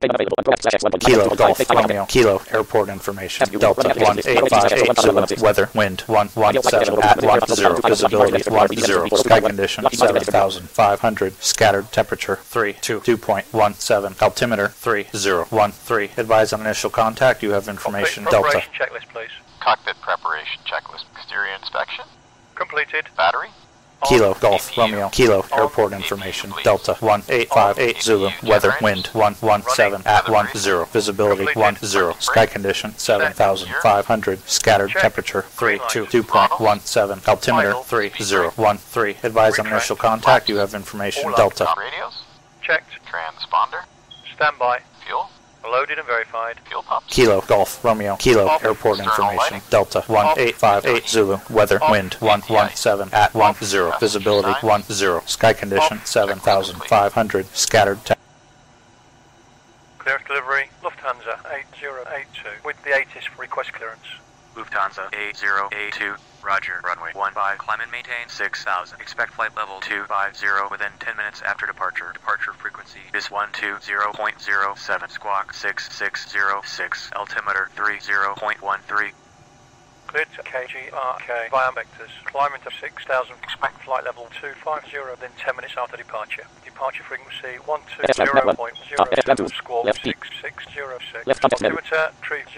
Kilo Golf Romeo Kilo Airport information Delta 1858 Zulu weather wind 117 at 10 visibility 10 sky condition 7500 scattered temperature 2.17 altimeter 3013 advise on initial contact you have information Delta checklist please. Cockpit preparation checklist. Exterior inspection. Completed. Battery. Kilo Golf Romeo Kilo Airport information Delta 1858 Zulu weather wind 117 at 10 visibility 10 sky condition 7500 scattered temperature 2.17 altimeter 3013 advise on initial contact you have information Delta Radios. Checked. Transponder. Standby. Fuel. Loaded and verified. Fuel pumps. Kilo Golf Romeo Kilo Airport information Delta 1858 Zulu weather wind 117 at 10 visibility 10 sky condition 7500 scattered Clearance delivery. Lufthansa 8082 with the ATIS request clearance. Lufthansa 8082 Roger, runway 15, climb and maintain 6000. Expect flight level 250 within 10 minutes after departure. Departure frequency is 120.07, squawk 6606, altimeter 30.13. Cleared to KGRK via vectors. Climb into 6000. Expect flight level 250 within 10 minutes after departure. Departure frequency 120.07, squawk 6606. Altimeter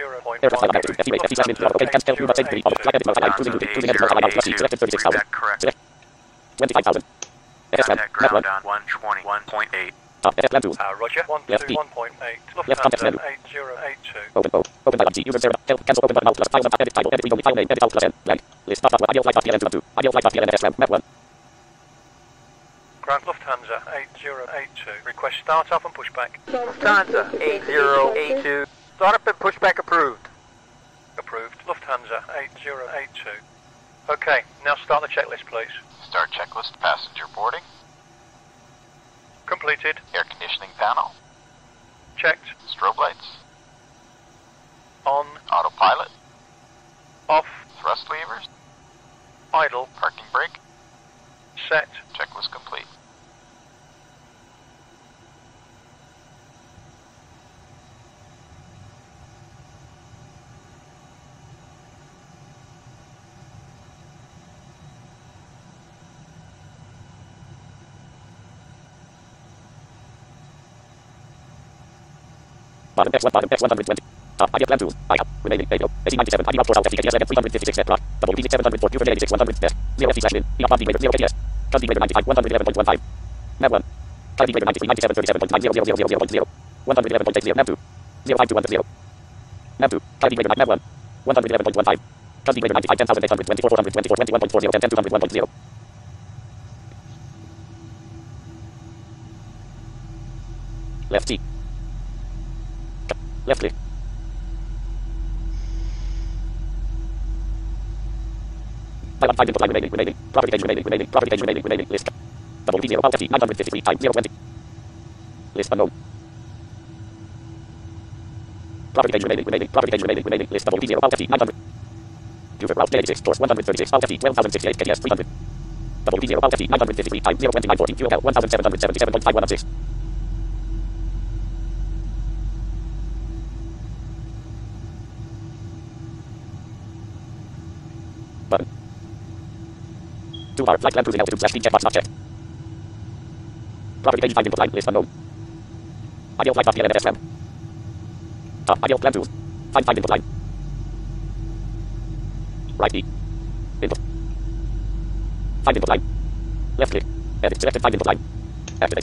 30.13. Correct. 25,000. Contact ground on 121.8. Roger, 121.8. Lufthansa 8082. Open user 0. Cancel open button alt plus edit title edit file name edit alt plus n blank list top ideal flight PLN 2 ideal flight PLN map 1 Ground Lufthansa 8082. Request start up and pushback. Lufthansa 8082. Startup and pushback approved. Approved. Lufthansa 8082. Okay, now start the checklist please. Start checklist. Passenger boarding. Completed. Air conditioning panel. Checked. Strobe lights. On. Autopilot. Off. Thrust levers. Idle. Parking brake. Set. Checklist complete. Bottom X1 120 ideal plan tools remaining radio 1897 ID route 4 Alpha KTS 356 set plot double D 704 user 86 100 test 0 FT slash min EOP degrader 0 KTS cut degrader 95 111.15 map 1 cut degrader 93 9737.900000.0 111.80 map 2 05210 map 2 cut degrader map 1 111.15 cut degrader 95 10824 424 21.40 10 201.0 left T left click Five input line remaining. Property page remaining. List. Double D0 Alt FT 953 time 020. List unknown. Property page remaining. List double D0 Alt FT 900. User route J86 source 136 Alt FT 12068 KS 300. Double D0 Alt FT 953 time 020 914 QL 1777.5116. Button. Toolbar, flight plan cruising altitude slash checkbox not checked. Property page 5 input line, list unknown. Ideal flight PLN FM. Top, ideal plan tools. Find 5 input line. Right D. Input. 5 input line. Left click. Edit selected 5 input line. Activate.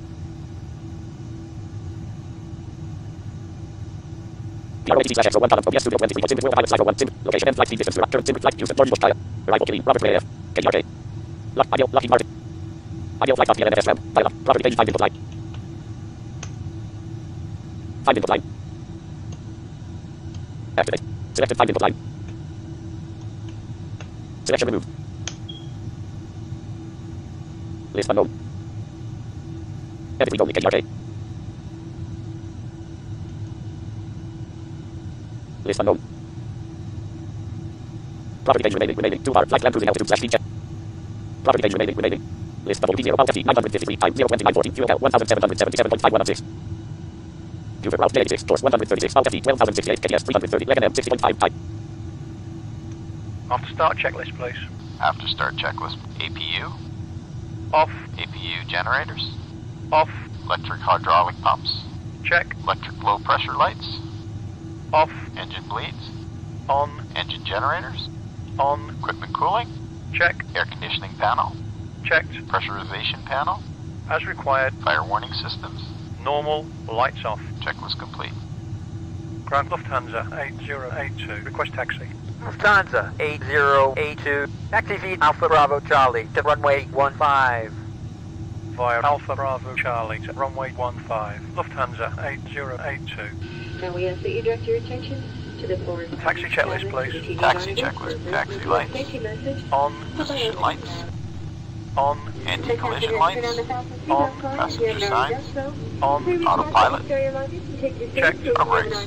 PROATC slash X01 column from yes studio 23 sim pilot cycle 1 sim location and flight speed distance current sim flight user George Bush Kaya arrival Killeen Robert KF KRK ideal Lockheed Martin ideal flight PLN FSM file property page 5 input line 5 input line activate selected 5 input line selection removed list unknown edit read only KRK list unknown. Property page remaining. Toolbar, flight plan cruising altitude slash speed check. Property page remaining. List double D0 Alt FT 953 time 020 914 QL 1777.5116. Due for route 86, course 136, Alpha FT 12,068, KS 330, Leg M 60.5, type. After start checklist, please. After start checklist. APU. Off. APU generators. Off. Electric hydraulic pumps. Check. Electric low pressure lights. Off. Engine bleeds. On. Engine generators. On. Equipment cooling. Check. Air conditioning panel. Checked. Pressurization panel. As required. Fire warning systems. Normal. Lights off. Checklist complete. Ground Lufthansa 8082. Request taxi. Lufthansa 8082. Taxi feed Alpha Bravo Charlie to runway 15. Via Alpha Bravo Charlie to runway 15. Lufthansa 8082. Now we ask that you direct your attention to the forward. Taxi checklist, please. Taxi checklist. Taxi lights. Safety message. On. Position lights. On. Anti-collision lights. On. Passenger signs. On. Autopilot. Checked. Brakes.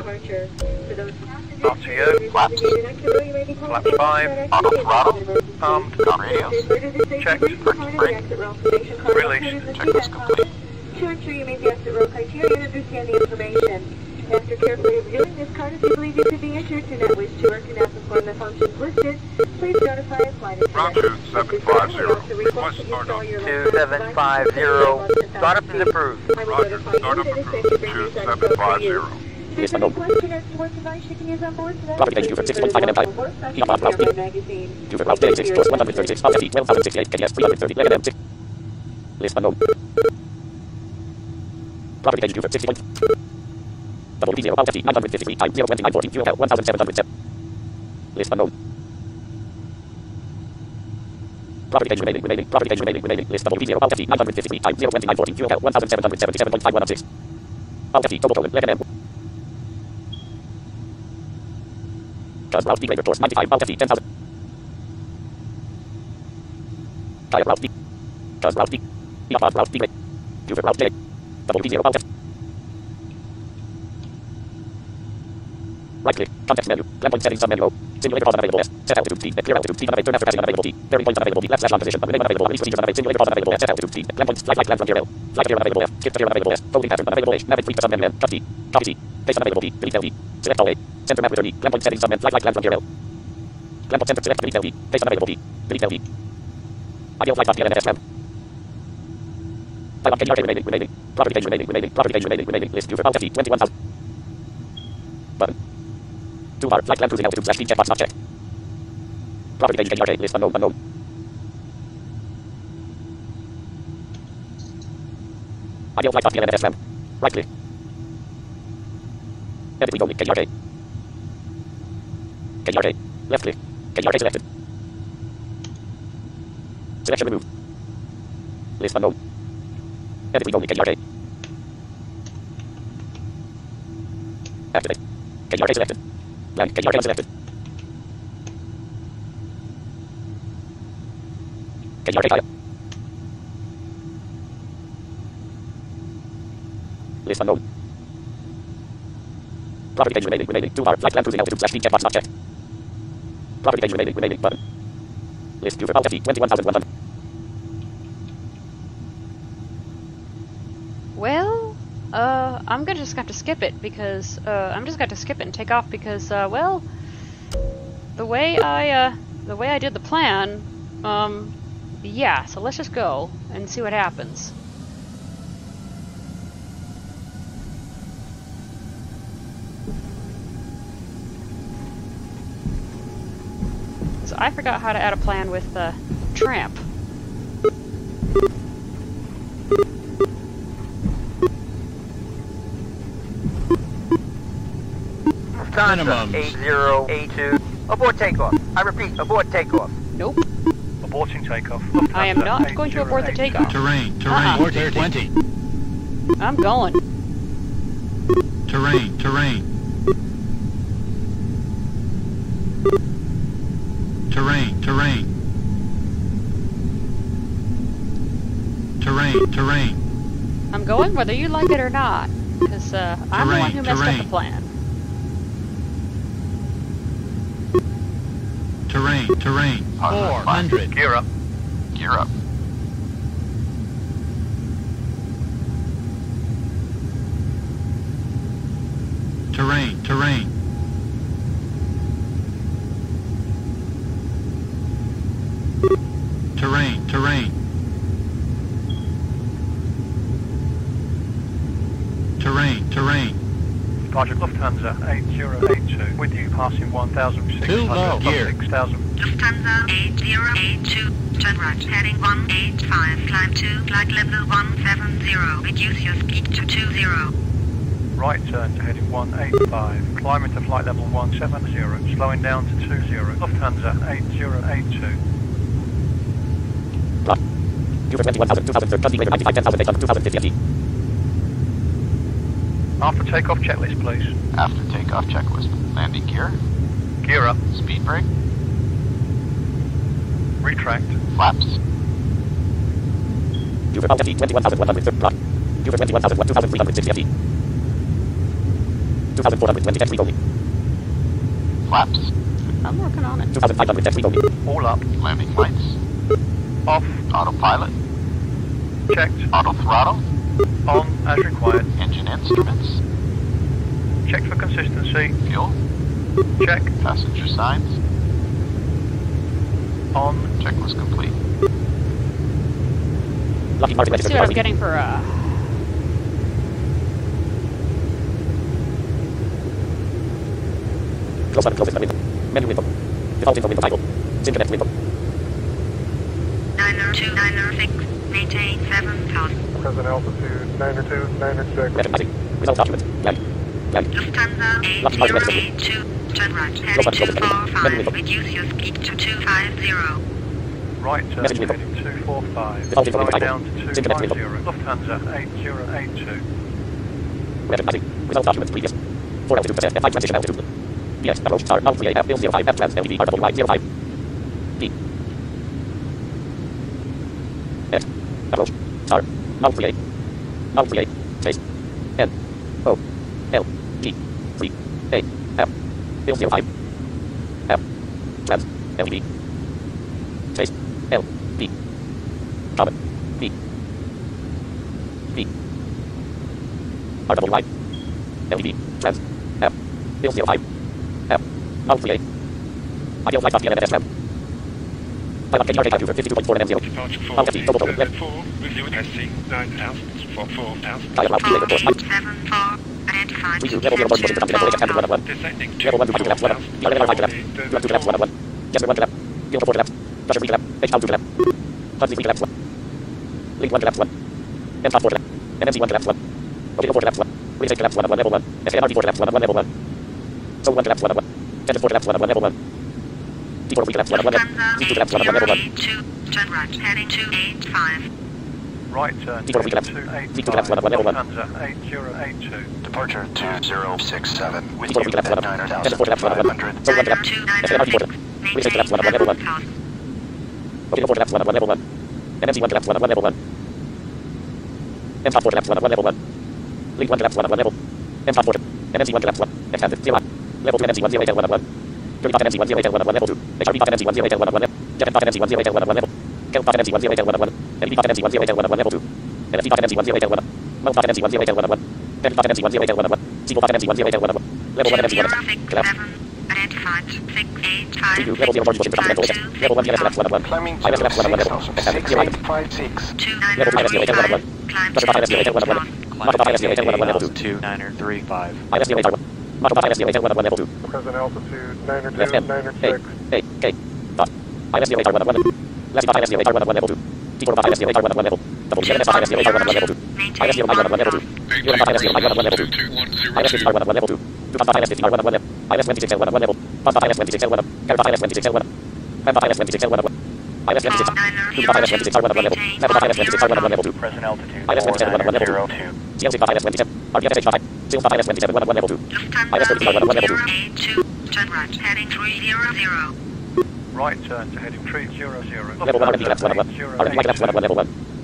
RTO. Flaps. Flaps 5. Auto throttle. Armed. On radios. Checked. Parking brake. Released. Checklist complete. To ensure you meet the exit row criteria and understand the information. After carefully reviewing this card, if you believe you could be issued, do not wish to or cannot perform the functions listed, please notify a flight attendant. 2750. Request startup. 2750. Startup is approved. Roger. Startup approved. 2750. There's any question as to what device you can use on board today? Property page due for 6.5 and M5. Heat up route B. Due for route 86, course 136, Alpha FT 12,068, KS 330, Leg M 6. List unknown. Property page due for 60. Double P0 Alpha FT 953 times 02914 fuel 1707. List unknown. Property page remaining. Property page remaining. List double P0 Alpha FT 953 times 02914 fuel 1777.5116. Alpha FT total colon Leg M. Cause route B greater course 95 Alpha FT 10,000. Tire route B. Cause route B. Above route B greater. Due for route J. Double P0 Alpha. Right click. Context menu. Plan point settings submenu. Simulator pause unavailable S. Set altitude T. Clear altitude T. Turn after passing unavailable T. Bearing point unavailable B. Left slash long position. Remain unavailable. Release procedures unavailable. Simulator pause unavailable S. Set altitude T. Plan point flight land frontier L. Flight clear unavailable F. Skip clear unavailable S. Folding pattern unavailable H. Navigate 3 to submenu N. Cut T. Copy T. Face unavailable B. Delete L D. Select all A. Center map return E. Plan point settings submenu. Flight land frontier L. Plan point center select delete L D. Face unavailable B. Delete L D. Ideal flight path PLNS RAM. Flight KRK remaining. Property page remaining. Property page remaining. List due for Alpha FT 21,000. Button. 2 bar. Flight land cruising altitude slash speed checkbox not checked. Property page KRK list unknown. Ideal flight path PLNS RAM. Right click. Edit read only KRK. KRK. Left click. KRK selected. Selection removed. List unknown. Edit read only KRK. Activate. KRK selected. Blank KRK unselected. KRK file. List unknown. Property page remaining. 2 bar. Flight plan cruising altitude slash speed checkbox not checked. Property page remaining. Button. List due for Alpha FT 21,100. Well, I'm gonna just have to skip it because, I'm just going to skip it and take off because, well, the way I did the plan, yeah, so let's just go and see what happens. So I forgot how to add a plan with, Tramp. Lufthansa 8082. Abort takeoff. I repeat, abort takeoff. Nope. Aborting takeoff. I am not going to abort the takeoff. Terrain. Uh-huh. 20. I'm going. Terrain. I'm going whether you like it or not. Because, I'm the one who messed up the plan. Terrain. 400. Gear up. terrain, terrain. Terrain, terrain. Terrain, terrain. Departure Lufthansa 8082, with you passing 1,600, Too low. Gear. 6,000. Lufthansa 8082, turn right, heading 185, climb to flight level 170, reduce your speed to 20. Right turn to heading 185, climbing to flight level 170, slowing down to 20. Lufthansa 8082. User 21,000, 2030, later 95, 10,000, 800, 2050. After takeoff checklist, please. After takeoff checklist. Landing gear. Gear up. Speed brake. Retract. Flaps. User LFT 21,130 block. User 21,360 FT. 2,420 FT only. Flaps. I'm working on it. 2,500 FT only. All up. Landing lights. Off. Autopilot. Checked. Auto throttle. On as required. Engine instruments. Check for consistency. Fuel. Check. Passenger signs. On. Checklist complete. Lucky Martin Let's see what I'm getting for Close button, close window. Menu window. Default info window title. Internet window. 90296, maintain 7000. Present altitude 90296. Recognizing. Result document. Land. Land. Lufthansa 8082, turn right, heading 245, reduce your speed to 250. Right turn Message to window. heading 245, Default info slowing window down title. to Internet 250. window. Lufthansa 8082. Recognizing. Result document previous. 4 altitude percent. F5 transition altitude. PS approach star null 38 F 05 F plans LDB RWY 05. D. X. Approach star null 38. Null 38. Space. N. O. L. G. 3. A. F. 05. F. Plans LDB. Space. L. B. Common. B. B. RWY. LDB. Plans. F. 05. F. Null 38. Ideal flight path PNFSM. Pilot KDRK type user 52.4 and M0. Departure for Altitude total total left. 4, with you at SC 9,000 for 4,000. Pilot loud later course. 174, identified. Review level 0 motion position to transit standard 1 1. Descending Level 1 to left 1 1. Level 5 to left. Left to left 1 1. Gesture 1 to left. Field 4 to left. Pressure 3 to left. H down 2 to left. Hudson 3 to left 1. Link 1 to left 1. M top 4 to left. NMC 1 to left 1. Potato 4 to left 1. Winnipeg to left 1 1 level 1. SARD 4 to left 1 1 level 1. Zone 1 to left 1 1. Tangent 4 to left 1 1 level 1. T4 to left 1 1 level 1. Lufthansa T2 to left 1 1 level 1. 8082, turn right, heading 285. Right turn T4 to left. T2 to left 1 1 level 1. Lufthansa 8082. Departure 2067. With T4 to left 1 1. Tangent 4 to left 1 1. Zone 1 to left. SARD 4 to left. Winnipeg to left 1 1 level 1. Potato 4 to left 1 1 level 1. NMC 1 to left 1 1 level 1. M top 4 to left 1 1 level 1. Link 1 to left 1 1 level. M top 4 to NMC 1 to left 1. Extended 0. Level 2 NMC 10 1 1 1. 35 NMC 10 1 1 level 2. HRB 5 NMC 10 1 1 level. Jet 5 NMC 10 1 1 level. Kel 5 NMC 10 1 1. LED 5 NMC 10 1 1 level 2. NFC 5 NMC 10 1 1. Mount 5 NMC 10 1 1. Pen 5 NMC 10 1 1. Sequel 5 NMC 10 1 1. Level 1 NMC 1. Left. Identified, 685. Preview level 0 motion position to transit. Level 1 PNS left 1 1. Climbing to IS left 1 1 level. Extended 0 item. 6856. Level 5 SDO 1 1. Climb Pressure 5 SDO 1 1. Model 5 SDO 1 1 level 2. 2935. ISDO 1. Model 5 SDO 1 1 level 2. Present altitude Left M. A. A. K. Dot. ISDO 1 1 1. Left 5 SDO 1 1 level 2. T4 5 SDO 1 1 level. Double GNS 5 SDO 1 1 level 2. ISDO 1 1 level 2. UM 5 SDO 1 1 level 2. IS 1 1 level 2. 2 5 SDO 1 1 level. IS 26 1 1 level. 5 IS 26 1 1. Carry 5 IS 26 1 1. 5 IS 26 1 1. IS 26 2 5 IS 26 1 1 level. Level 5 IS 26 1 1 level 2. Present altitude IS 27 1 1 level 2. GLC 5 IS 27. RPFH 5. Zero 5 IS 27 1 1 level 2. IS 35 1 1 level 2. 8082, turn right, heading 300. Right turn to heading 300. Level 1 RP left 1 1. RP left 1 1 level 1.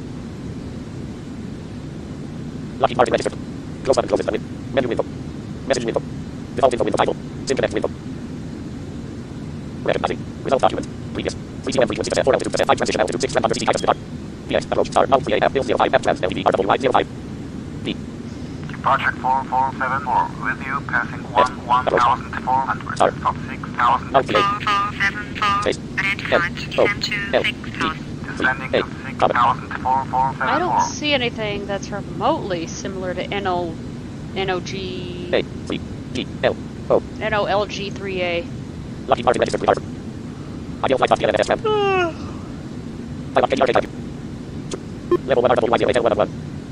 Lucky Martin registered. Close button closes the window. Menu window. Message window. Default info window title. Synconnect window. Recognizing. Result document. Previous. 3GM frequency percent 4 altitude percent 5 transition altitude 6 land CT items depart. PS approach star null 38 F 05 F plans LDB RWY 05. B. Departure 4474, with you passing 1,400, stop 6,000. 4474, identified, descend to 6,000. Descending to 6,447. I don't see anything that's remotely similar to NOG... A, C, G, L, O. NOLG3A. Lockheed Martin registered with Ideal flight PLN SRAM. Level 1 RWY 111.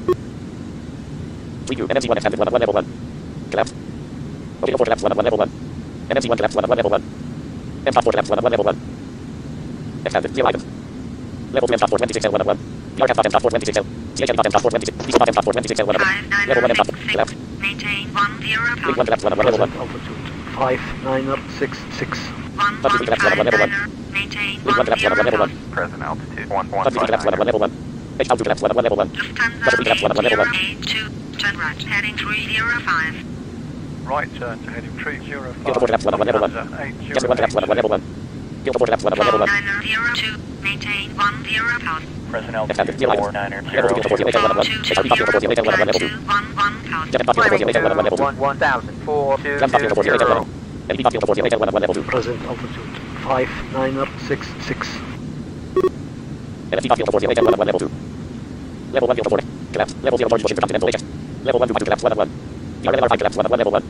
3Q, NMC1 extended 1 level 1. Collapse. Potato 4 collapse 1 level 1. NMC1 collapse 1 level 1. M-Top 4 collapse 1 level 1. Extended 0 items. Level 2 M-Top 4 26 L 1. PR M-Top 4 26 L. CHL M-Top 4 26. Diesel M-Top 4 26 L 1. Level 1 M-Top collapse. Maintain 10 Link 1 collapse 1 level 1. Altitude 5966. 1159, maintain 10 Present altitude Touch collapse 1 level 1. H-Out collapse 1 level 1. Lufthansa 8082, turn right, heading 305. Right turn to heading 305. Delta 4 collapse 1 level 1. Jester 1 collapse 1 level 1. Delta 4 collapse 1 level 1. 4902, maintain 10,000. Present Extended altitude 0 items. Level 2 Delta 4 CLHL 1 1. HRP Top Delta 4 CLHL 1 level 2. 1,000. Jet Top Delta 4 CLHL 1 level 2. 1,000. Ram Top Delta 4 CLHL 1. LP Top Delta 4 CLHL 1 level 2. Present altitude 5966. LFT Top Delta 4 CLHL 1 level 2. Level 1 Delta 4 collapse. Level 0 George Bush Intercontinental AX. Level 1 Dubai collapse 1 1. DRLR 5 collapse 1 level 1.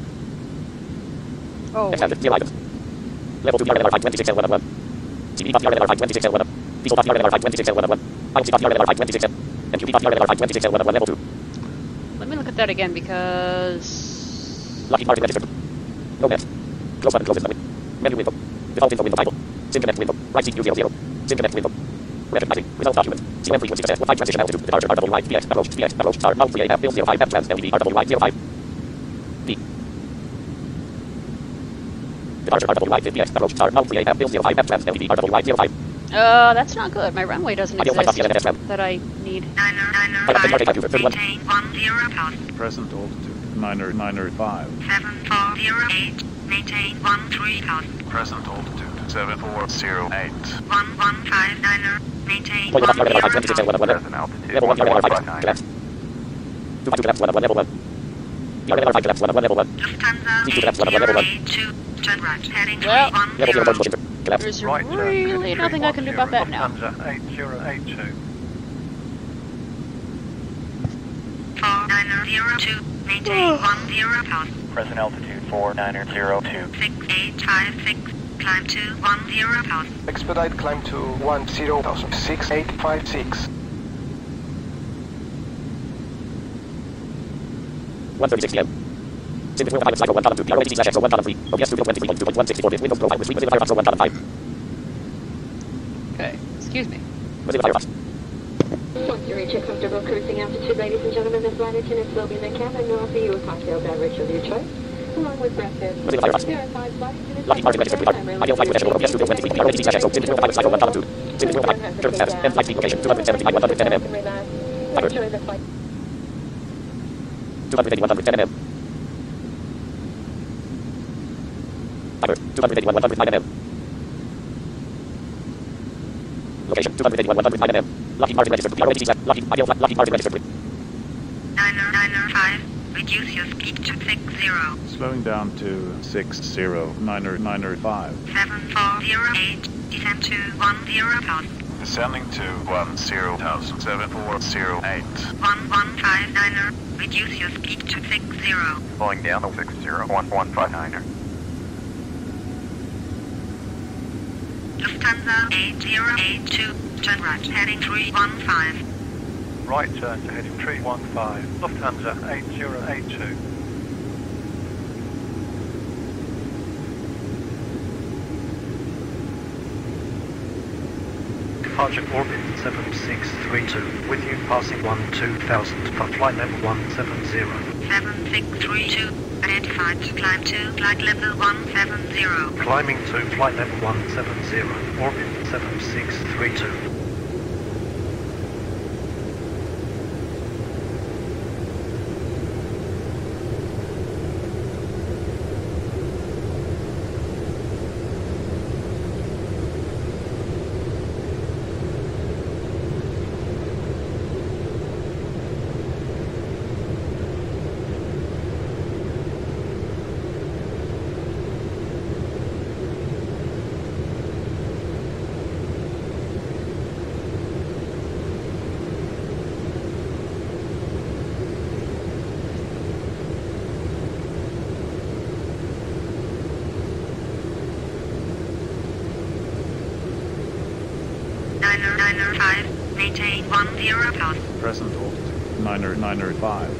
Oh. Extended 0 items. Level 2 DRLR 5 26 L 1 1. TV Top DRLR 5 26 L 1 1. Diesel Top DRLR 5 26 L 1 1. ILC Top DRLR 5 26 L. MQB Top DRLR 5 26 L 1 1 level 2. Let me look at that again because... Lockheed Martin registered. No net. Close button closes the window. Menu window. Default info window title. SIM connect window. Right seat U00. SIM connect window. Recognizing. Result document. CM frequency set. 5 transition altitude. Departure RWY. PX. Approach star. Mount 3 AF. Bill 05. F plans. LEV. RWY 05. D. Departure RWY. PX. Approach star. Mount 3 AF. Bill 05. F plans. LEV. RWY 05. That's not good. My runway doesn't Ideal flight exist PLN SRAM. that I need. 905, maintain 10,000. Present altitude 905. 7408, maintain 13,000. Present altitude 7408. 1159, maintain Point of DRLR 5 26 L 1 1. Present altitude Level 1 DRLR 5 159. collapse. 2 collapse 1 1 level 1. DRLR 5 collapse 1 1 level 1. Lufthansa 8082, turn right, heading Well, Level 0 George 314. Bush Inter. Collapse. There's Right turn to really heading nothing I can do about that now. Lufthansa 8082. 4902, maintain 10,000. Present altitude 4902. 6856, climb to 10,000. Expedite climb to 10,000. 6856. 1:36 p.m. Since the pilot cycle 1,002 PROATC/XO 1,003. OPS 223.2.164 with Windows Profile with Mozilla Firefox 1,005. Okay, excuse me. Mozilla Firefox. Once you reach a comfortable cruising altitude, ladies and gentlemen, this ladder tennis will be in the cabin and will offer you a cocktail beverage of your choice, along with breakfast. Mozilla Firefox. There are 5 flights in this Lockheed Martin registered with Ideal flight with OPS 223 PROATC/XO. Since the pilot cycle 1,002. Since the pilot turn status and flight speed location 275 110 mm. Enjoy the flight. 280 110 mm. Timer 281 109 mm. Location 281 109 mm. Lockheed Martin registered with PROATC. Lockheed Martin registered with 905, reduce your speed to 60. Slowing down to 60905. 7408, descend to 10,000. Descending to 10,000. 7408. 1159, reduce your speed to 60. Slowing down to 601159. Lufthansa 8082, turn right, heading 315. Right turn to heading 315. Lufthansa 8082. Departure orbit 7632, with you passing 12,000 for flight level 170. 7632, identified, climb to flight level 170. Climbing to flight level 170, orbit 7632. 10,000. Present altitude 905.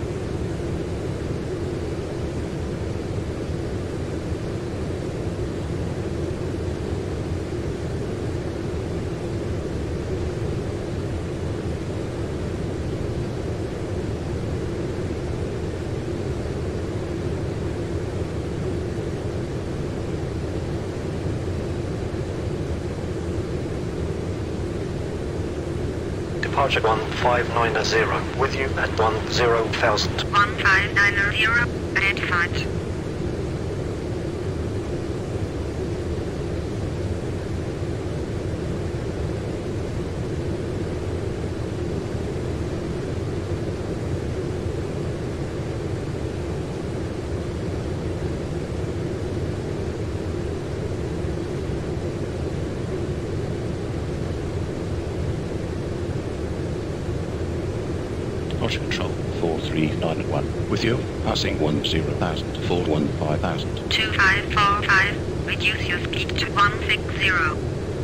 Departure 1590, with you at 10,000. 1590, identified. Departure control 439 with you, passing 10,000, 415,000. 2545, reduce your speed to 160.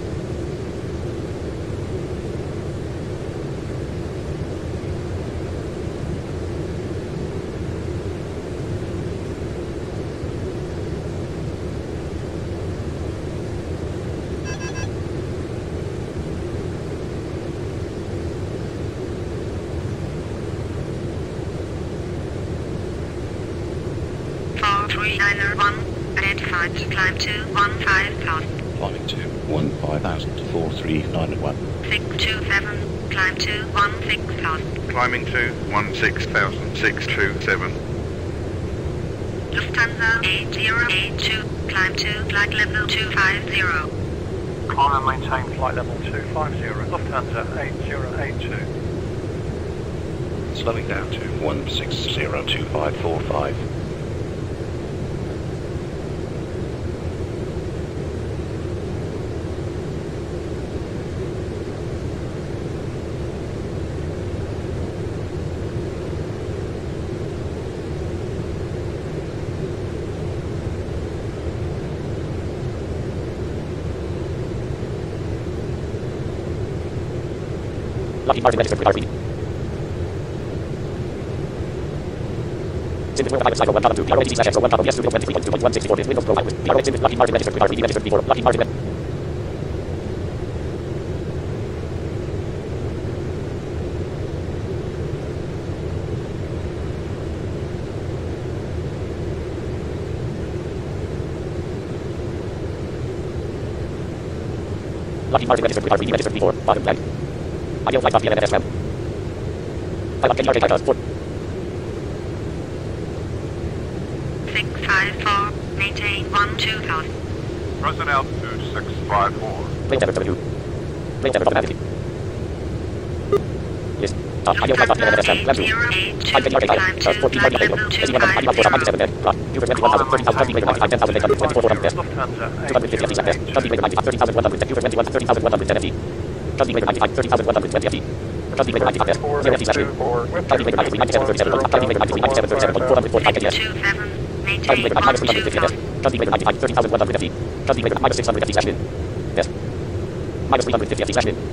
Identified. Climb to 15,000. Climbing to 15,000, 439 627. Climb to 16,000. Climbing to 16,000, 627. Lufthansa 8082. Climb to flight level 250. Climb and maintain flight level 250. Lufthansa 8082. Slowing down to 1602545. Lockheed Martin registered with RP. Since William Pilot Cycle 1 column 2, PROATC/XO 1 column yes 2.23.2.164 is Windows Pro Pilot with PROATC Lockheed Martin registered with RP registered before Lockheed Martin. Lockheed Martin registered with RP registered before bottom blank. Ideal flight off VNFS web. Pilot can RK Delta 4. 654. Maintain 12,000. Present altitude 654. Range ever 72. Range ever automatically. Yes. Ideal flight off VNFS web. Climb 2. Time can RK Delta 14 radio radio. AC1 on ID 4 97 bed. User 21,000 30,000 30 meter 95 10,800 24 400 best. 250 FT best. 30 meter 95 30,100 user 21 30,110 FT. 30 meter 95 30,120 FT. 30 meter 95 best. 0 FT session. 30 meter 93 97 37. 30 meter 93 97 37. 445 KTS. 30 meter minus 350 best. 30 meter 95 30,100 FT. 30 meter minus 600 FT session. Best. Minus 350 FT session.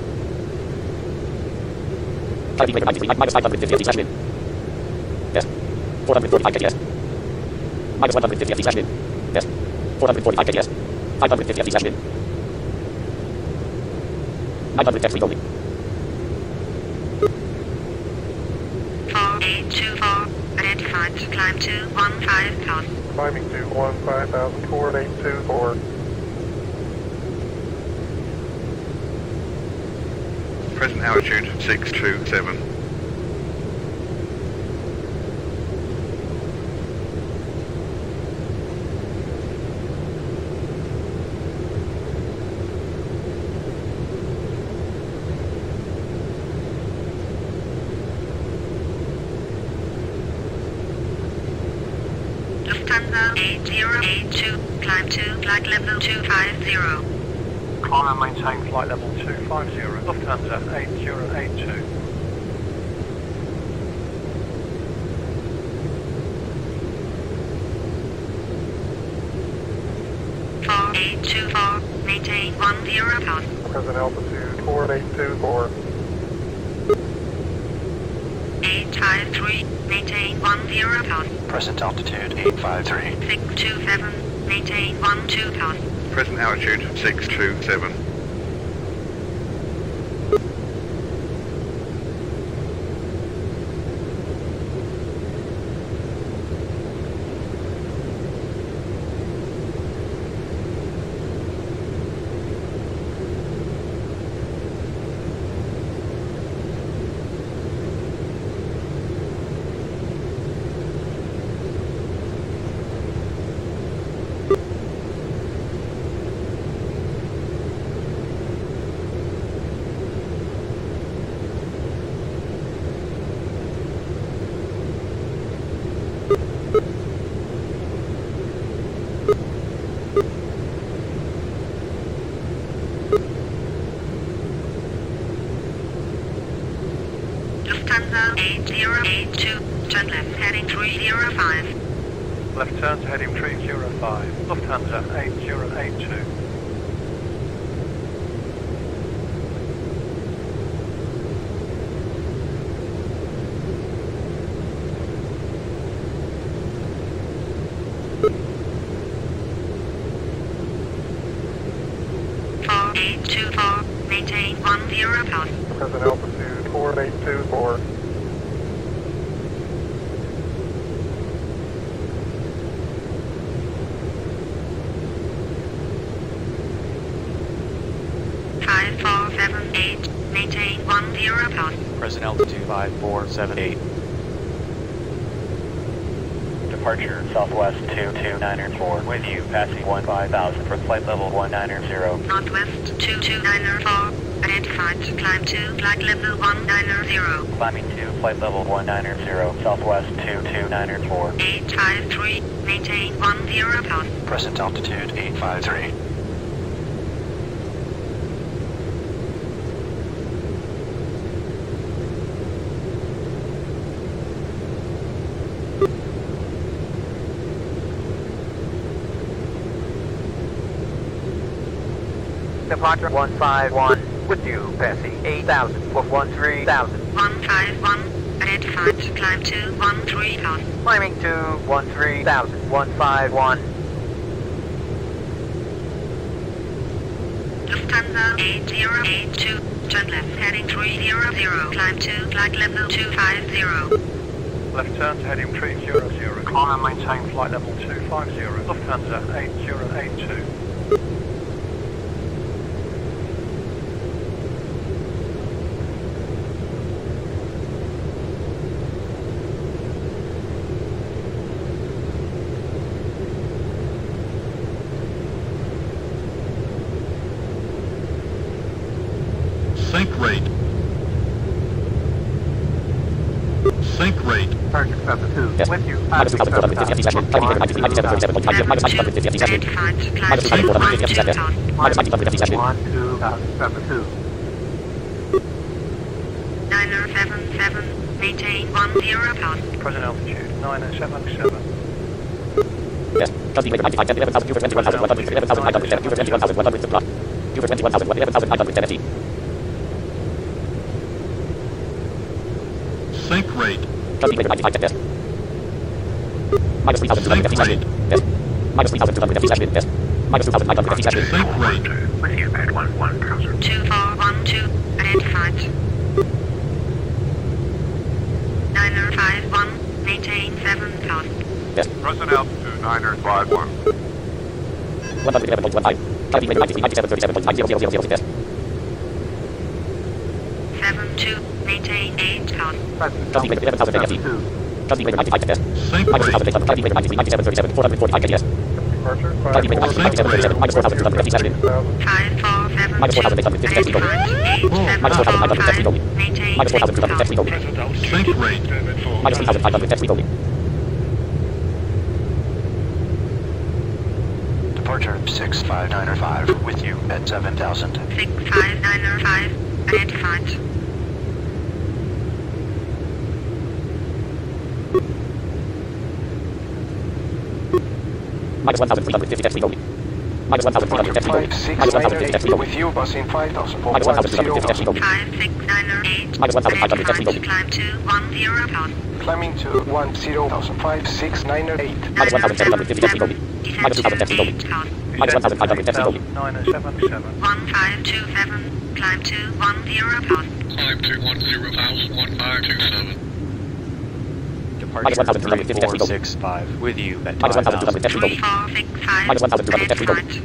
30 meter 93 minus 550 FT session. Best. 445 KTS. Minus 150 FT session. Best. 445 KTS. 550 FT session. 900 taxi only. 4824. Identified. Climb to 15,000. Climbing to 15,000, 4824. Present altitude 627. Lufthansa 8082. Climb to flight level 250. Climb and maintain flight level 250. Lufthansa 8082. Maintain 10,000. Present altitude 4824. 853, maintain 10 past. Present altitude 853. 627, maintain 12 past. Present altitude 627. Lufthansa 8082, turn left heading 305. Left turn to heading 305. Lufthansa 8082. Maintain 10 past. Present altitude 4824. Maintain 10 past. Present altitude 5478. Departure Southwest 22904 with you passing 15,000 for flight level 190. Northwest 22904. Identified. Climb to flight level 190. Climbing to flight level 190. Southwest 22904. 853. Maintain 10 past. Present altitude 853. Departure 151, with you, passing 8,000 for 13,000. 151, identified, climb to 13 past. Climbing to 13,000, 151. Lufthansa 8082, turn left heading 300, climb to flight level 250. Left turn to heading 300. Climb and maintain flight level 250. Lufthansa 8082. Sink rate. Sink rate. Target 72. Yes. With you. Minus 2,450 session. Calculated 9737. Minus 950 session. Minus 2,450 session. Minus 950 session. 12,072. 9077, maintain 10 past. Present altitude 977. Yes. Calculated 95, 10, 11,000, 21,100, 11,907, 21,100 to plus. 21,970. Sink rate. Calculated 95, 10, yes. Minus 3,250 session. Yes. Minus 3,250 session. Yes. Minus 2,950 session. Sink rate. With you at 1,000. 2412, identified. 9051, maintain 7 past. Yes. Present altitude 9051. 111.15. Calculated 9737.9000. Yes. 72, maintain 8 past. Calculated 11,000 AFT. Calculated 95 yes. Sink Minus rate. 2,800. Calculated 9737. 445 yes. Departure Calculated 9737. Minus 4,250 session. 547, Minus 4,850 session. Minus 4,900 session. maintain Minus 6 4,200 past. session. Sink rate. Minus 3,500 session. Departure 65905, with you at 7,000. 65905, identified. Minus 1,350 session. Minus 1,350 feet only. Minus 1,050 feet only. With you, passing 5,000 for Minus 1,250 feet only. 5698. Minus 1,500 feet only. Climb to 10,000. Climbing to 10,5698. Minus 1,750 feet only. Minus 2,000 feet only. Minus 1,500 feet only. 977. 1527. Climb to 10,000. Climb to 10,000, 1527. Minus Departure 1,250 feet only. 3465 with you at Minus 5,000. 1,250 feet only. 3465. Minus 1,250 feet only. Right.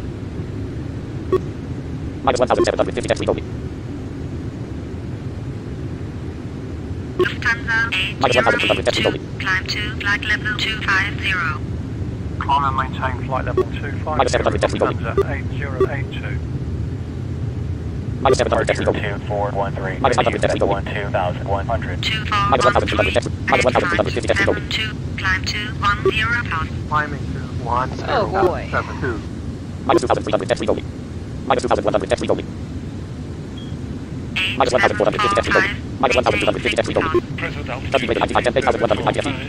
Minus 1,750 feet only. Lufthansa Minus 1,250 feet 8082. only. Climb to flight level 250. Climb and maintain flight level 250. Minus 750 feet only. Lufthansa 8082. Minus 750 feet only. 2413. Minus 500 feet only. 2413. 12,100. Minus 1,350 minus 1,350 feet only. 72. Climb to 10,000. Climbing to Oh boy. 10,072. Minus 2,300 feet only. Minus 2,100 feet only. Minus 1,450 feet only. Minus 1,250 feet only. Cutting rate 95, 10,105 feet.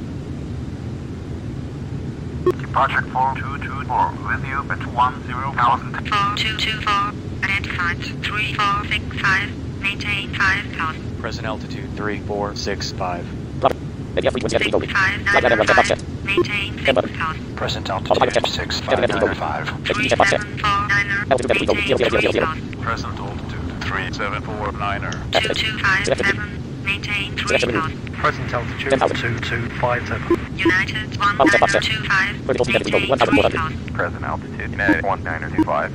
Departure 4224 with you at 10,000. 4224. Identified 3465. Maintain 5,000. Present altitude 3465. Media frequency feet only. Flight level 1 set box set. Maintain 6,000. Present Autopilot altitude check. 6595. HTTP check box set. 3749er. Altitude feet only. 0,000. Present altitude 3749er. 2257. Maintain 3,000. Present altitude 10,000. United 2257. Check box set. 1925. Vertical speed feet only. 1,400. Present altitude United 1925.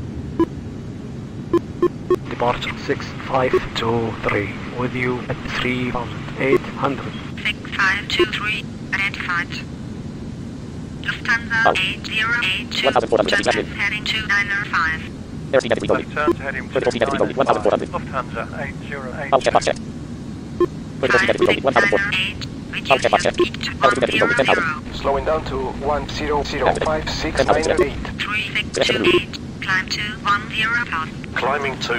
Departure 6523 with you at 3,800. 6523. Identified. Lufthansa 8082. 1,400 Turn heading to 905. Airspeed feet only. Turn to heading Vertical speed feet only. 1,400. Lufthansa Hull check box 8082. set. Vertical speed feet only. 1,400. Hull check box set. Altitude feet only. 10,000. Slowing down to 10,05698. 3628. Climb to 10,000. Climbing to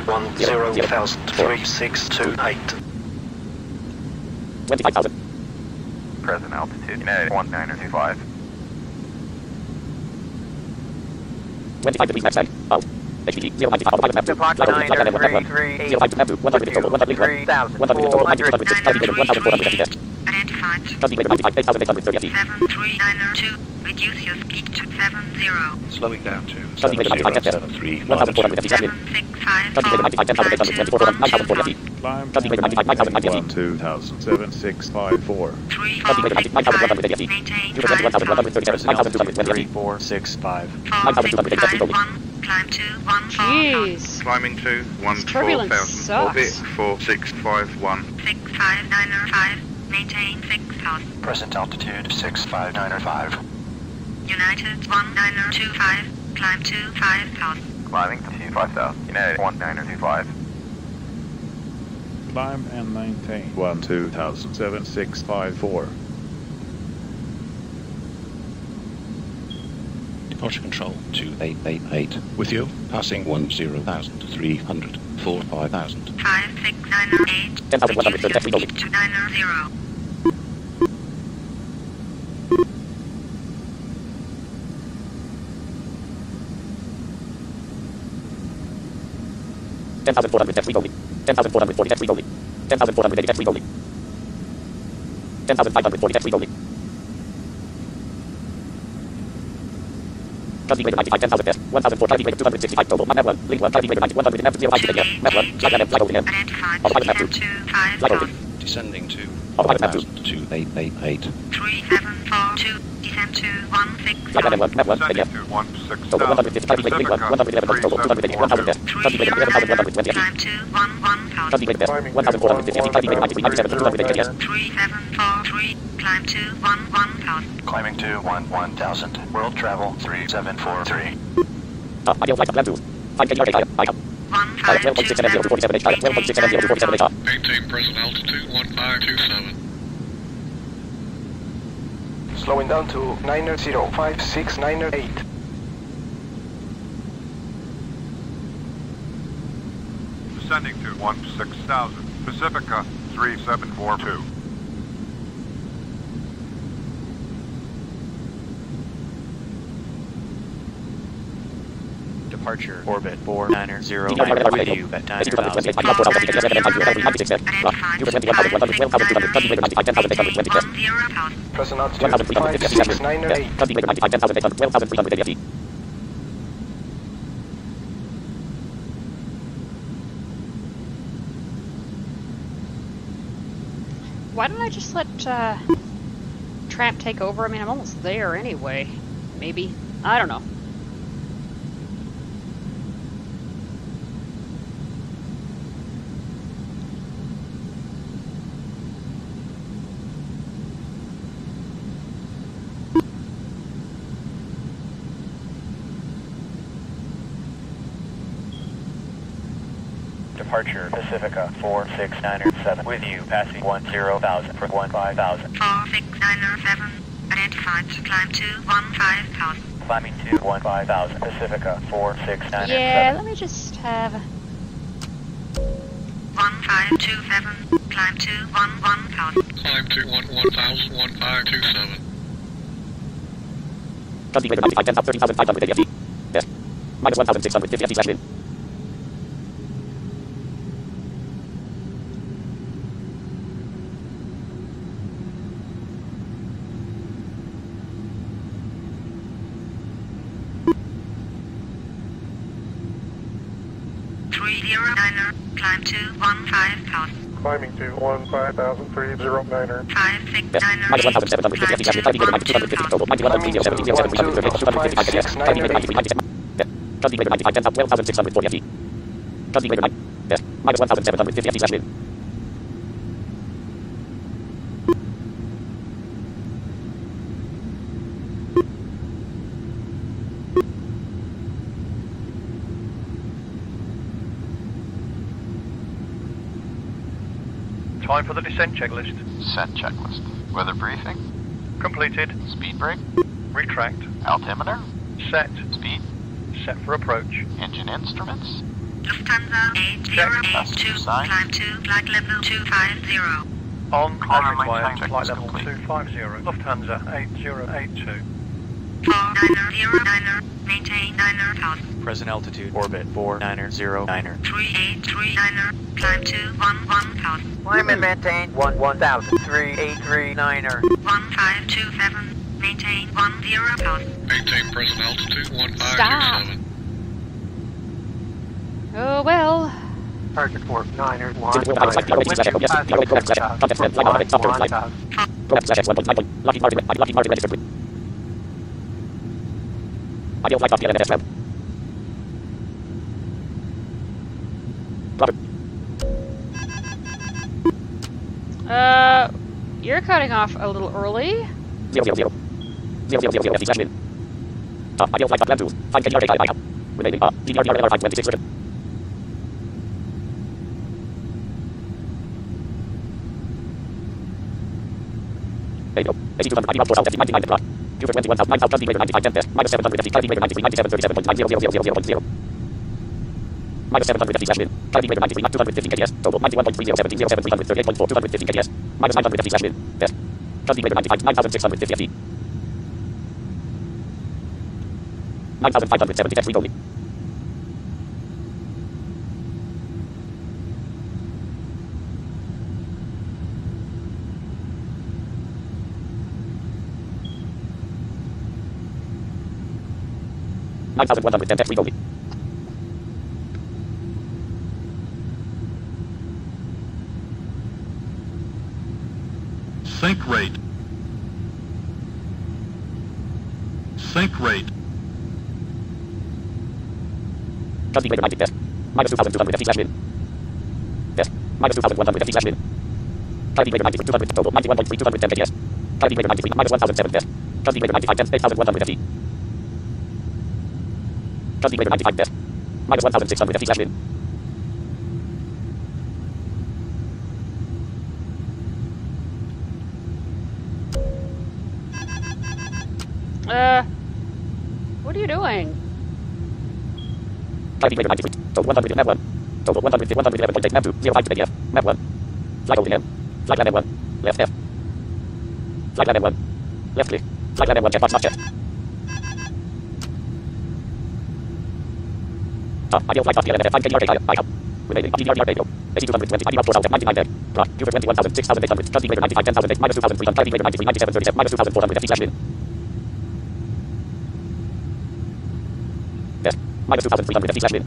10,3628. 25,000. Present altitude United 1925. 25 degrees left side. Out. HPG 095. Autopilot map 2. Departure Flight level 933. 05 100 total. 100 100 total. 100 1,400 feet. Identified. Cutting rate 95. 8,830 feet. 73902. Reduce your speed to 70. Slowing down to Cutting rate 95. 7073 1,400 feet. 7655. Cutting rate 95. 10,824. 9,040 feet. Climb Cutting rate 95. 9,090 feet. 2,07654. Cutting rate 95. 9,180 feet. Maintain 2% 1,137. 9,220 feet. 3465. 9,287 feet. Climb to 14,000. Jeez. Climbing to turbulence 14,000. Orbit sucks. 4651. 65905. Maintain 6,000. present altitude 65905. United 1925. Climb to 5,000. Climbing to 5000. United 1925. Climb and maintain 2,07654. Departure control 2888 with you, passing 10,300 for 5,000. 5698. 10,130 feet only. To 90. 10,400 feet only. 10,440 feet only. 10,480 feet only. 10,540 feet only. Cutting rate 95. 10,000 feet. 1,400 rate 265 total. Map 1. Link 1. Cutting rate 90. 100 F 05 feet. Map 1. Flight level. Flight over here. Autopilot map 2. Flight over. Descending to Autopilot map 2. 5,2888. 3742. Descend to 16. Flight level 1. Map 1. Right here. Total 150. Cutting rate 1. 111 total. 280. 1,000 feet. Cutting rate 11,120 feet. Climb to 11,000. Cutting rate 1,450 feet. Cutting rate 93. 97 to 280 feet. 3743. Climb to 11,000. Climbing to 11,000. World travel 3743. Ideal flight plan 2. 5 km higher. Higher. 12.670 to 47 H. 12.670 to 47 H. Maintain present altitude 1527. Slowing down to 9056908. Descending to 16,000. Pacifica 3742. Departure orbit 4909 with you at 9,000. Present altitude 5698. Why don't I just let Tramp take over? I mean, I'm almost there anyway. Maybe. I don't know. Departure Pacifica 4697 with you passing 10,000 for 15,000. 4697, identified, climb to 15,000. Climbing to 15,000 Pacifica 4697. Yeah, let me just have... 1527, climb to 11,000. Climb to 1,000, 1527. Continue 13,500 FT. Yes. Minus 1,650 FT slash min. Climb to 15,000. Climbing to 15,309er. 569er. Minus 1,750 FT slash min. Climbing 250 total. 91,307. Continue 95, 12,640 FT. Continue 9. Yes. Minus 1,750 FT slash min. Time for the descent checklist. Descent checklist. Weather briefing. Completed. Speed brake. Retract. Altimeter. Set. Speed. Set for approach. Engine instruments. Lufthansa 8082, climb to flight level 250. On as required, flight level 250. Lufthansa 8082. 4909er, maintain 9,000. Present altitude orbit 4909er. 3839er, climb to 11,000. Climb and maintain 1,000. 3839er. 1527, maintain 10,000. Maintain present altitude 1527. Oh well. Target for 9er, 1, Lucky Martin registered. Ideal flight off the LNS ramp. You're cutting off a little early. 000. 000 FT slash min. Ideal flight off land 2. Find KDR data ICAP. Remaining DDR LR 526 version. There you go. AC 200 ID route 4 south FT 99 plot. Q for 21,000 9,000 continue 95 10 test. Minus 700 FT calculator 93 9737.90000.0. Minus 700 FT slash min. Calculator 93 not 215 KDS. Total 91.307.07338.4 215 KDS. Minus 900 FT slash min. Test. Calculator 95 9,650 FT. 9,570 test read only. $9,110 text read only. Sync rate. Sync rate. Calculator 90 test. Minus 2,200 FT slash min. Test. Minus 2,100 FT slash min. Calculator 90 200 total 91.3 210 KDS. Calculator 93 minus 1,007 test. Calculator 95 10 8,100 FT. Calculator 95 test. Minus 1,600 FT slash min. What are you doing? Calculator 93. Total 100 map 1. Total 111.8 map 2. 05 to ADF. Map 1. Flight holding M. Flight land M1. Left F. Flight land M1. Left click. Flight land M1 checkbox not checked. Ideal flight cost PLNF 5 KDRK ICAO. Remaining DDR radio. AC 220 ID route 4099 deck. Drop. User 21,000 6,800. Trust Equator 95 10,008 minus 2,300. Type Equator 93 97 37 minus 2,400 FT slash min. Yes. Minus 2,300 FT slash min.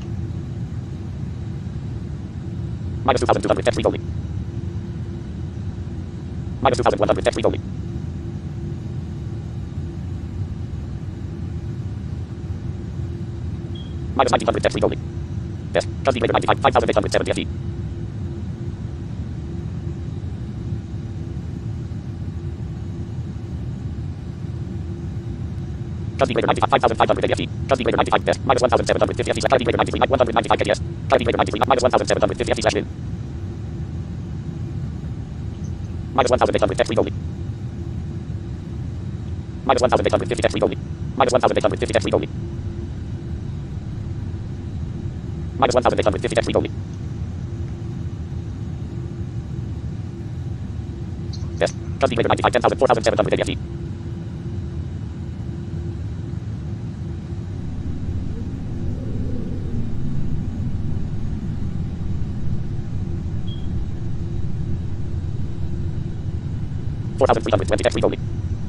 Minus 2,200 text read only. Minus 2,100 text read only. Minus 1,900 text read only. Yes. Trust Equator 95 5,870 FT. Trust Equator 95 5,500 FT. Trust Equator 95 yes. Minus 1,750 FT slash Trust Equator 93 195 KDS. Trust Equator 93 minus 1,750 FT slash min. Minus 1,800 text read only. Minus 1,850 text read only. Minus 1,850 text read only. Minus 1,850 text read only. Yes. Trust Equator 95 10,000 4,700 FT. $4,320 text read only.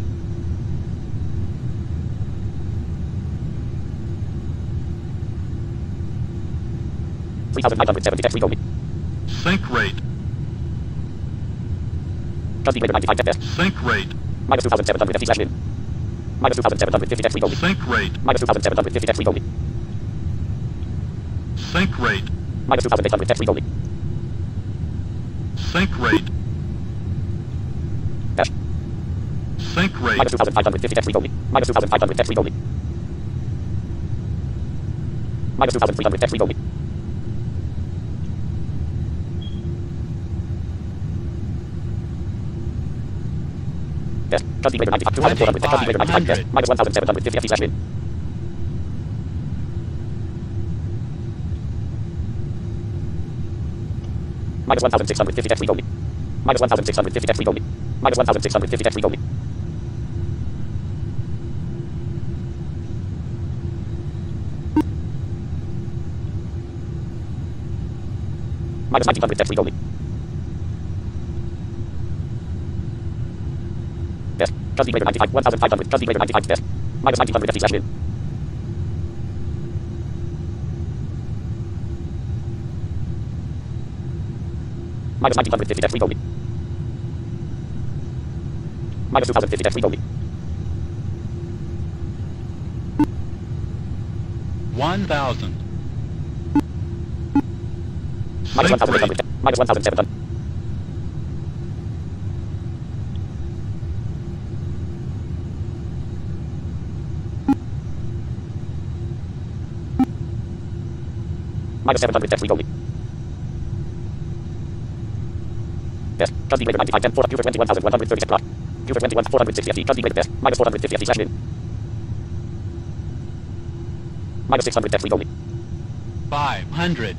$3,970 text read only. Sync rate. Trust Equator 95 test. Sync rate. Minus 2,700 FT slash min. Minus 2,750 text read only. Sync rate. Minus 2,750 text read only. Sync rate. Minus 2,800 text read only. Sync rate. Dash. Sync rate. Minus 2,550 text read only. Minus 2,500 text read only. Minus 2,300 text read only. Yes. Trust Equator 95 2,400 text. Trust Equator 95 yes. Minus 1,750 FT slash min. Minus 1,650 text read only. Minus 1,650 text read only. Minus 1,650 text read only. Minus 1,900 text read only. Yes. Trust Equator 95 1,500. Trust Equator 95 yes. Minus 1,900 FT slash min. Minus 1,950 text read only. Minus 2,050 text read only. 1,000. Minus 1,800. Minus 1,700. Minus 700 text read only. Yes. Trust Equator 95 10 4 user 21,130 set block. User 21,460 FT. Trust Equator test. Minus 450 FT slash min. Minus 600 text read only. 500.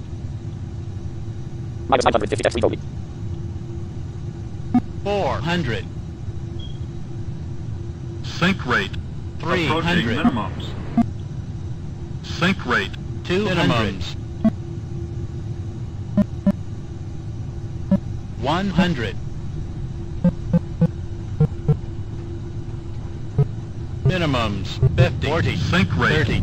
Minus 950 text read only. 400. Sync rate. 300. Minimums. Sync rate. 200. 100. Minimums 50. 40. Sync rate 30.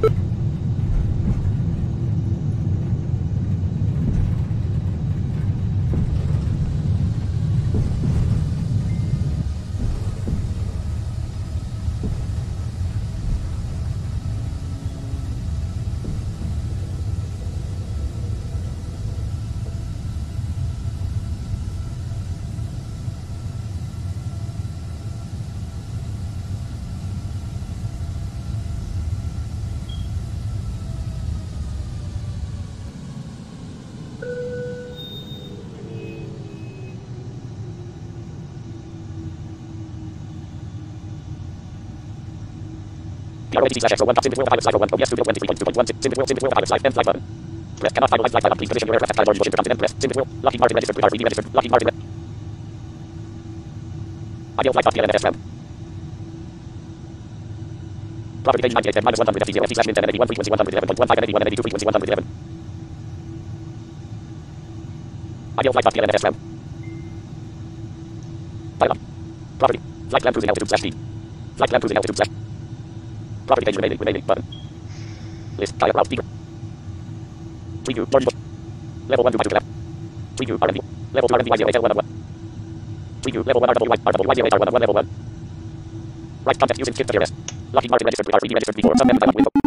PROATC/X01 Simple Pilot Cycle 1 OBS Studio 23.2.1 Simple Pilot Slide and Flight button. Press cannot finalize flight button. Please position your aircraft at large motion to then press Simple Lockheed Martin registered with RPD registered Lockheed Martin. Ideal flight cost PLNS round. Property page 98 minus 100 FT 0 FT slash min 10 81 frequency 111.15 and 81 and 82 frequency 111. Ideal flight path PLNS round. Dialog. Property. Flight plan cruising altitude / speed. Flight plan cruising altitude / property page remaining button. List dial route speaker. Preview orange book. Level 1 to 5 to left. Preview RNV. Level 2 RNV Y0HL111. Preview level 1 RWY RWY0HR111 level 1. Right contact using skip TRS. Lockheed Martin registered with RED registered before. Submenu dialog window.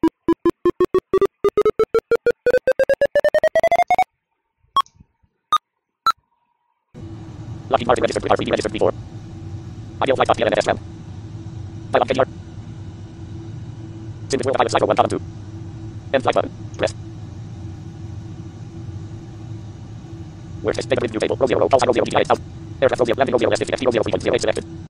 Lockheed Martin registered with RED registered before. Ideal flight path PLNS round. Dialog KDR. Since World Pilot Cycle 1002. End flight button. Press. Workspace data with view table. Row 0 row. Call sign row 0 DPI out. Aircraft row 0 landing row 0 S50 FT row 0 3.08 selected.